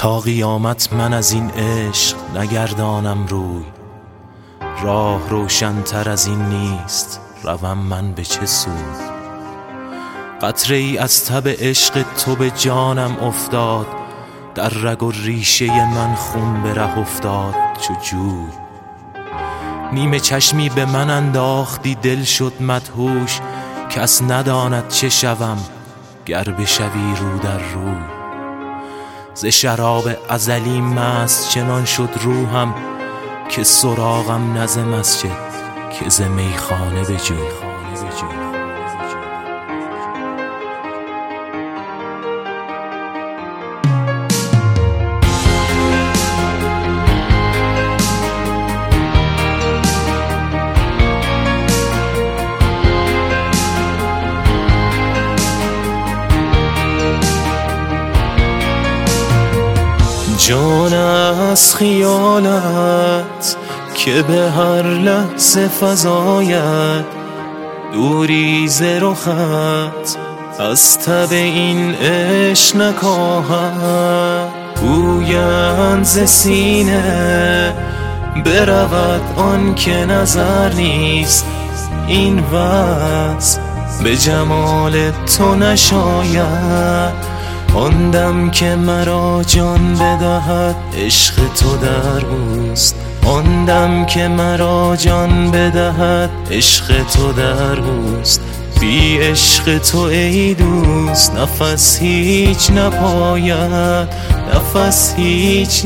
تا قیامت من از این عشق نگردانم روی. راه روشن‌تر از این نیست، روم من به چه سوی. قطره ای از تب عشق تو به جانم افتاد، در رگ و ریشه من خون به ره افتاد چو جوی. نیمه چشمی به من انداختی، دل شد مدهوش، کس نداند چه شوم گر بشوی رو در روی. ز شراب ازلی مست چنان شد روحم، که سراغم نه ز مسجد که ز میخانه بجوی. جان از خیالت که به هر لحظه فزاید، دوری ز رخت از تب این عشق نکاهد. گویند ز سینه برود آن که نظر نیست، این وصف به جمال تو نشاید. آن دم که مرا جان بدهد عشق تو در اوست، آن دم که مرا جان بدهد عشق تو در اوست. بی عشق تو ای دوست نفس هیچ نپاید، نفس هیچ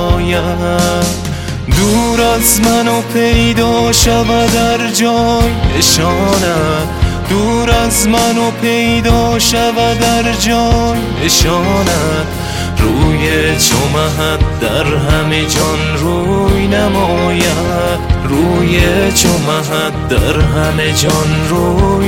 نپاید. دور از من و پیدا شود در جای نشانت، دور از من و پیدا شود در جای نشانت. روی چو مهت در همه جان روی نماید، روی چو مهت در همه جان روی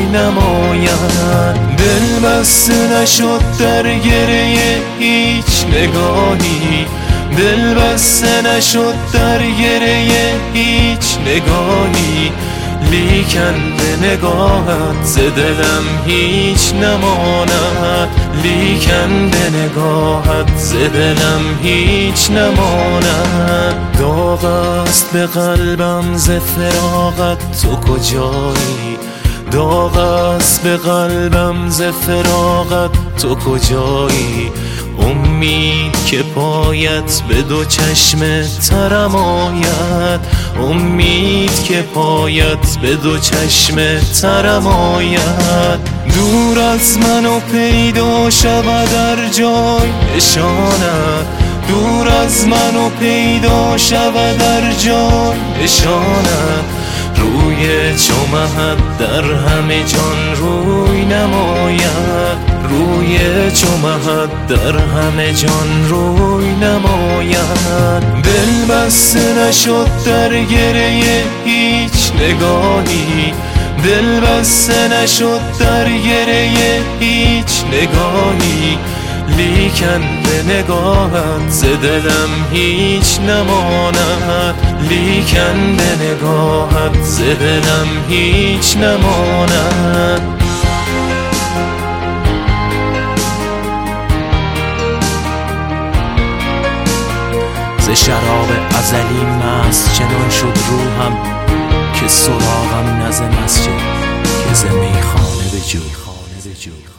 نماید. دل بسته نشد در گره هیچ نگاهی، دل بسته نشد در گره هیچ نگاهی. لیکن به نگاهت ز دلم هیچ نماند، لیکن به نگاهت ز دلم هیچ نماند. داغ است به قلبم ز فراقت تو کجایی، داغ است به قلبم ز فراقت تو کجایی. امید که پایت به دو چشم ترم آید، امید که پایت به دو چشم ترم آید. دور از من و پیدا شود در جای نشانت، دور از من و پیدا شود در جای نشانت. روی چو مهت در همه جان روی نماید، روی چو مهت در همه جان روی نماید. دل بسته نشد در گره هیچ نگاهی، دل بسته نشد در گره هیچ نگاهی. لیکن به نگاهت ز دلم هیچ نماند، لیکن به نگاهت ز دلم هیچ نماند. ز شراب ازلی مست چنان شد روحم، که سراغم نه ز مسجد که ز میخانه بجوی.